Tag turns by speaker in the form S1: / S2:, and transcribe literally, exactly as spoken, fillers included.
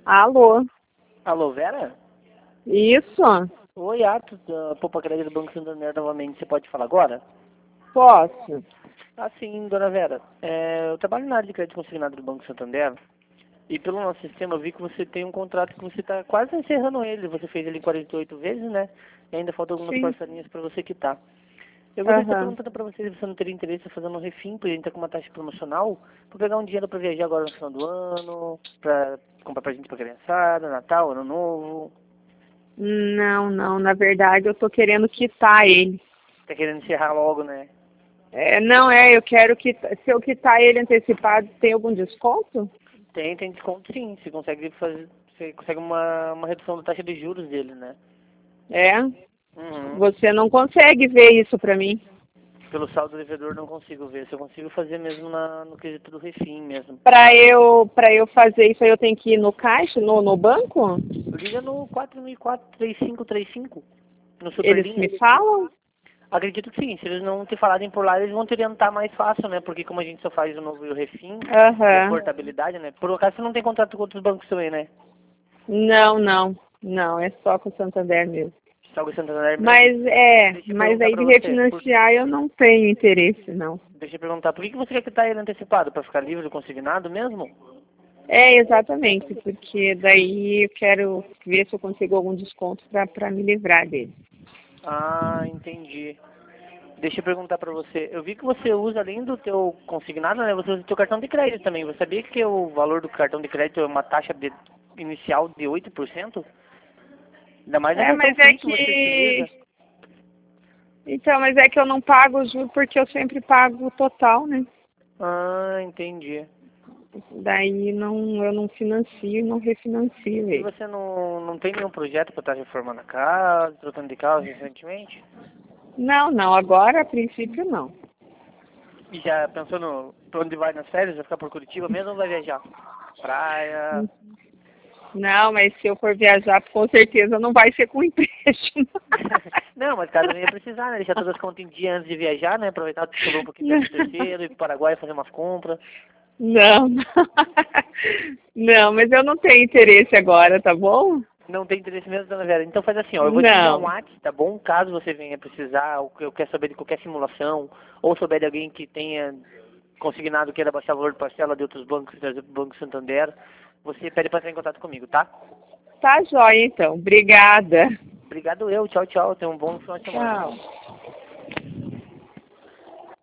S1: Alô?
S2: Alô, Vera?
S1: Isso?
S2: Oi, Atos, da Poupa Crédito do Banco Santander novamente. Você pode falar agora?
S1: Posso?
S2: Ah, sim, dona Vera. É, eu trabalho na área de crédito consignado do Banco Santander e pelo nosso sistema eu vi que você tem um contrato que você está quase encerrando ele. Você fez ele quarenta e oito vezes, né? E ainda faltam algumas
S1: Sim.
S2: parcelinhas para você quitar. Eu gostaria de estar
S1: Aham.
S2: perguntando para você se você não teria interesse em fazer um refim, porque a gente está com uma taxa promocional, para pegar um dinheiro para viajar agora no final do ano, para comprar presente para criançada, Natal, Ano Novo.
S1: Não, não. Na verdade, eu tô querendo quitar ele.
S2: Tá querendo encerrar logo, né?
S1: É, não é, eu quero que se eu quitar ele antecipado, tem algum desconto?
S2: Tem, tem desconto sim. Você consegue fazer, você consegue uma, uma redução da taxa de juros dele, né?
S1: É?
S2: Uhum.
S1: Você não consegue ver isso pra mim?
S2: Pelo saldo devedor não consigo ver. Se eu consigo fazer mesmo na, no quesito do refim mesmo.
S1: Pra eu, pra eu fazer isso aí, eu tenho que ir no caixa, no, no banco?
S2: Liga no quatro mil e quatro, três cinco três cinco, no
S1: Eles
S2: Superlinha.
S1: me falam?
S2: Acredito que sim. Se eles não te falarem por lá, eles vão te orientar mais fácil, né? Porque como a gente só faz o novo e o refim, e a
S1: Aham.
S2: portabilidade, né? Por acaso você não tem contrato com outros bancos também, né?
S1: Não, não. Não, é só com o Santander mesmo.
S2: Salgo Santander mesmo.
S1: Mas é,
S2: Deixa eu
S1: mas
S2: perguntar
S1: aí
S2: pra
S1: de
S2: você. Por...
S1: refinanciar eu não tenho interesse, não.
S2: Deixa eu perguntar. Por que que você quer quitar ele antecipado? Pra ficar livre do consignado mesmo?
S1: É, exatamente, porque daí eu quero ver se eu consigo algum desconto para me livrar dele.
S2: Ah, entendi. Deixa eu perguntar pra você. Eu vi que você usa, além do teu consignado, né? Você usa o teu cartão de crédito também. Você sabia que o valor do cartão de crédito é uma taxa de, inicial de oito por cento? Ainda mais no
S1: É,
S2: cartão
S1: mas é
S2: Free que você
S1: que.
S2: utiliza.
S1: Então, mas é que eu não pago o juro porque eu sempre pago o total, né?
S2: Ah, entendi.
S1: Daí não, eu não financio, não refinancio
S2: E
S1: ele.
S2: você não, não tem nenhum projeto para estar reformando a casa, trocando de carro recentemente?
S1: Não, não, agora a princípio não.
S2: E já pensou no pra onde vai nas férias? Vai ficar por Curitiba mesmo ou vai viajar? Praia?
S1: Não, mas se eu for viajar, com certeza não vai ser com empréstimo.
S2: Não, mas caso não ia precisar, né? Deixar todas as contas em dia antes de viajar, né? Aproveitar que sobrou um pouquinho de terceiro, ir pro Paraguai fazer umas compras.
S1: Não, não, mas eu não tenho interesse agora, tá bom?
S2: Não tem interesse mesmo, dona Vera. Então faz assim, ó, eu vou te enviar um
S1: Não.
S2: WhatsApp, tá bom? Caso você venha precisar, ou que eu quero saber de qualquer simulação, ou souber de alguém que tenha consignado queira baixar o valor de parcela de outros bancos, trazer pro Banco Santander, você pede para entrar em contato comigo, tá?
S1: Tá jóia, então. Obrigada.
S2: Obrigado eu, tchau, tchau. Tenha um bom final de semana.
S1: Tchau.